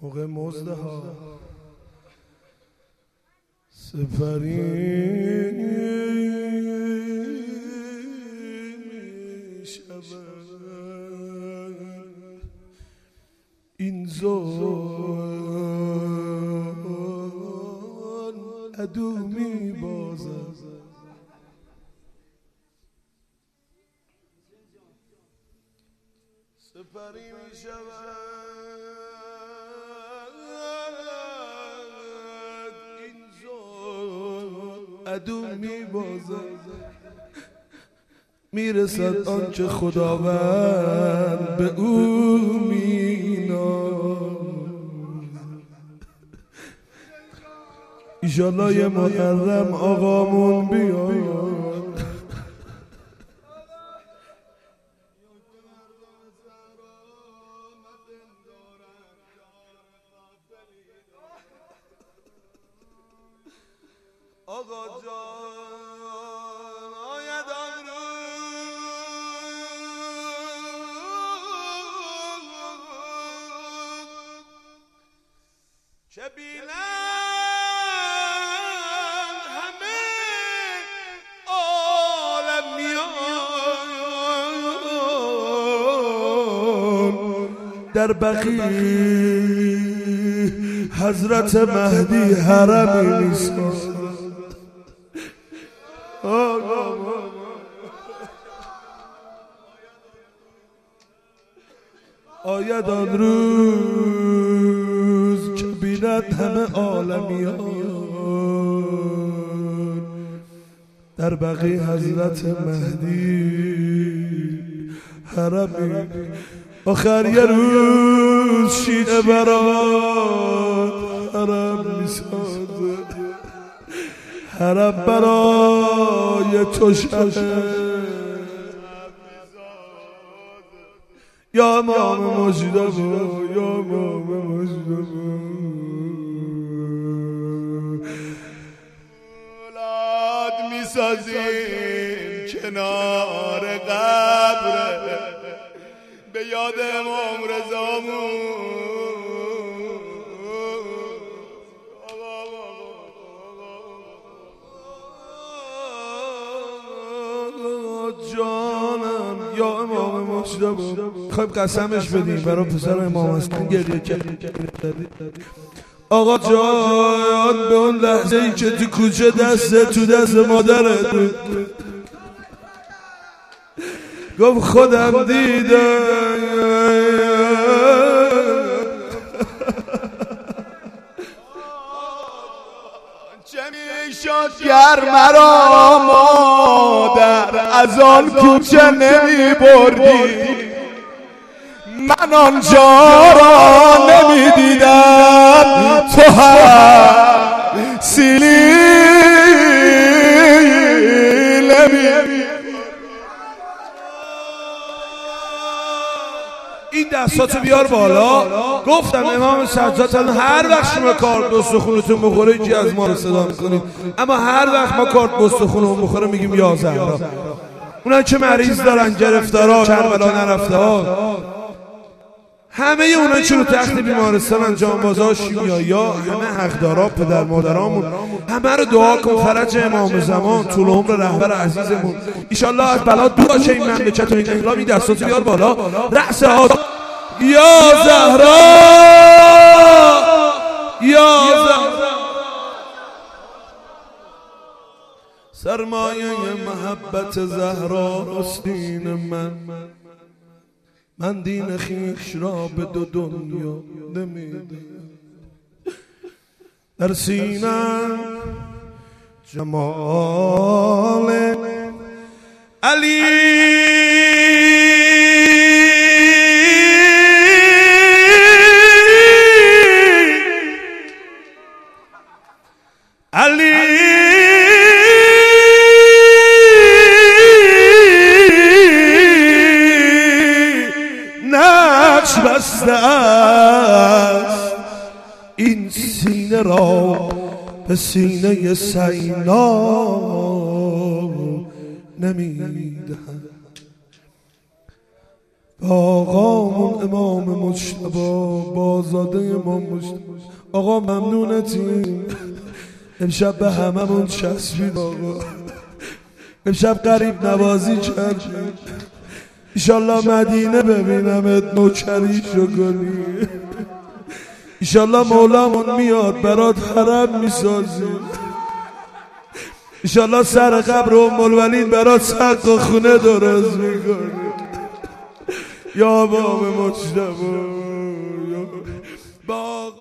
موقع مزده ها سپری می شود این زون عدو می بازد سپری می شود این زون عدو می بازد میرسد آنچه خداوند به او میناد. ایشالله یه محرم آقامون بیاد آقا جان آید آن روز که بینن همه عالمیان در بقیع حضرت مهدی حرمی میسازد. آید آن روز که بیند همه عالمیان در بقیع حضرت مهدی حرمی. آخر یه روز شیعه برات حرم میسازه، حرم برای تو شده یا امام مجتبی یا امام مجتبی. اولاد میسازیم کنار قبر به یاد امام رضامون. جانم یا امام مجتبی خواهیم قسمش بدیم برای پسر امام حسن گریه کردی. آقا جان به اون لحظه ای که تو کوچه دسته تو دست مادرت بود گفت خودم دیدم چه میشد گر مرا مادر از آن کوچه نمی بردی، من آنجا را نمی دیدم تو هم سیلی نمی. این دستاتو بیار بالا. گفتم امام سجاد هر وقت شما کارت بستخونتون بخوره یکی از ما رو صدا میکنید، اما هر وقت ما کارت بستخونمون بخوره میگیم یا زهرا. اونا که مریض دارن، گرفتارا، کربلا نرفته ها، همه اونا که رو تخت بیمارستانن، جانبازا، شیمیایی‌ها، همه حقدارا، پدر مادرامون، همه رو دعا کن فرج امام زمان، طول عمر رهبر عزیزمون ایشالله از بلا دور شه این مملکت و این انقلاب. این دستاتو بیار بالا. رأس ها یا زهرا یا زهرا، سرمایه محبت زهرا راستین من دین خویش را به دو دنیا نمیدم. در سینم جمال علی نقش بسته است این سینه را به سینه سینا نمیدهم. آقامون امام مجتبی بازاده امام مجتبی. آقا ممنونتیم، امشب به هممون چسبید آقا، امشب قریب نوازی کردیم، ایشالله مدینه ببینمت نوکریشو کنی، ایشالله مولامون میاد برات حرم میسازیم، ایشالله سر قبر ام الولید برات سقف و خونه درست میکنی. یا امام مجتبی